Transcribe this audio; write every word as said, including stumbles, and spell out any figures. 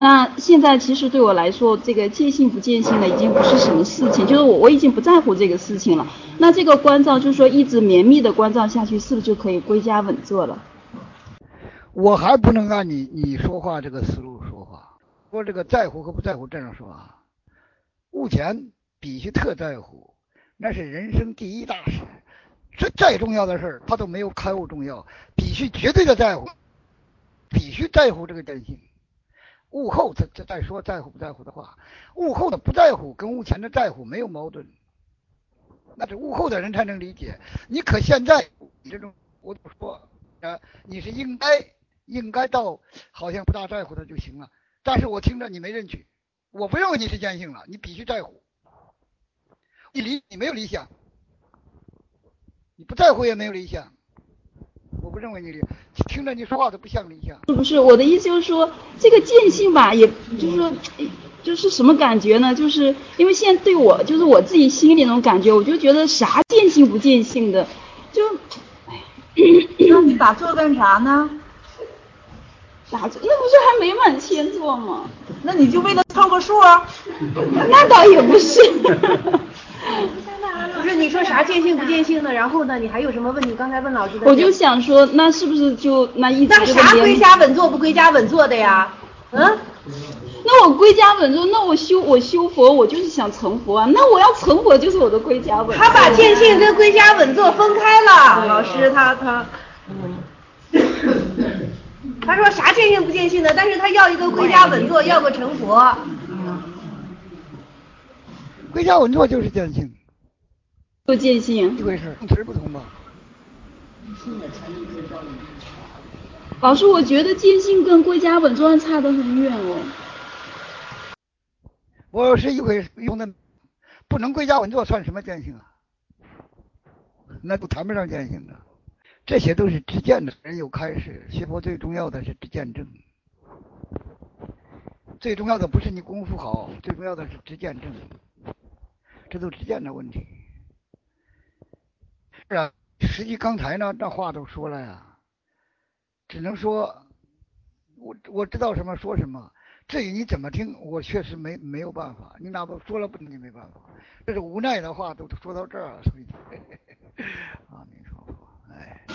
那现在其实对我来说，这个见性不见性的已经不是什么事情，就是我我已经不在乎这个事情了。那这个关照就是说一直绵密的关照下去，是不是就可以归家稳坐了？ 我还不能按你你说话这个思路说话，说这个在乎和不在乎这样说啊。目前必须特在乎，那是人生第一大事，这再重要的事儿，他都没有开悟重要，必须绝对的在乎，必须在乎这个真心。悟后再再再说在乎不在乎的话，悟后的不在乎跟悟前的在乎没有矛盾，那是悟后的人才能理解。你可现在你这种我怎么说啊？你是应该应该到好像不大在乎的就行了，但是我听着你没认取，我不认为你是坚信了，你必须在乎。你理你没有理想，你不在乎也没有理想，我不认为你理，听着你说话都不像理想。 是不是？我的意思就是说，这个见性吧，也就是说，就是什么感觉呢？就是因为现在对我，就是我自己心里那种感觉，我就觉得啥见性不见性的，就， 那你打坐干啥呢？ 打坐，那不是还没满千座吗？ 那你就为了凑个数啊？ 那倒也不是。 不是你说啥见性不见性的，然后呢，你还有什么问题？刚才问老师的。 我就想说，那是不是就那一直那啥归家稳坐不归家稳坐的呀？嗯？ 那我归家稳坐，那我修我修佛，我就是想成佛啊。那我要成佛就是我的归家稳坐。 他把见性跟归家稳坐分开了，老师他他，他说啥见性不见性的，但是他要一个归家稳坐，要个成佛。 归家稳坐就是见性， 不见性一回事，词儿不同吧？ 老师，我觉得见性跟归家稳坐差得很远哦。 我是一回用的，不能归家稳坐算什么见性啊？那都谈不上见性的，这些都是知见的人有开示。学佛最重要的是知见正，最重要的不是你功夫好，最重要的是知见正，这都知见的问题。是啊，实际刚才呢，这话都说了呀。只能说，我我知道什么说什么，至于你怎么听，我确实没没有办法。你哪怕说了不听，你没办法。这是无奈的话，都说到这儿了，所以。阿弥陀佛，哎。